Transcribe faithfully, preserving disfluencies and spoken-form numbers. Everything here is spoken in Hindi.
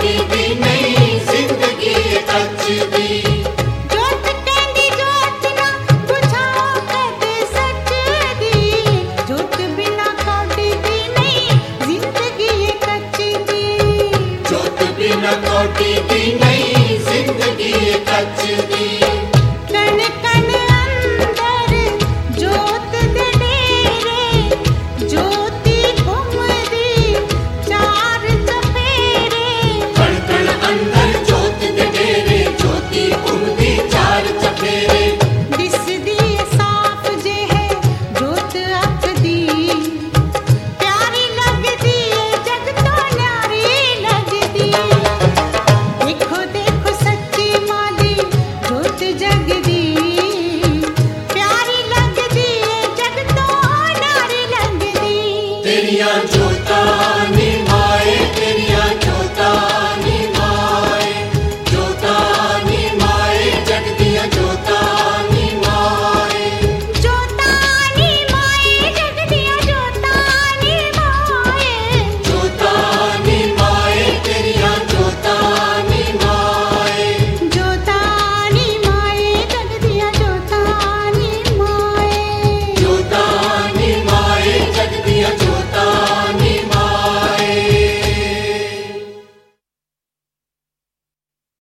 कोटी दी नहीं जिंदगी कच दी। जोत कहंदी जोत ना बुझाओ कदे सच दी, जोत बिना कोटी दी नहीं जिंदगी कच दी। जोत बिना कोटी दी नहीं जिंदगी कच दी। कण कण अंदर जोत दे डेरे, ज्योति घुमदी चार चफेरे। कण कण अंदर जोत दे डेरे, ज्योति घुमदी चार चफेरे। दिसदी साफ जे है जोत अख दी, प्यारी लगदी जग तो न्यारी लगदी। देखो देखो सच्ची माली जोत जगदी, प्यारी लगदी जग तो न्यारी लगदी। तेरियां जो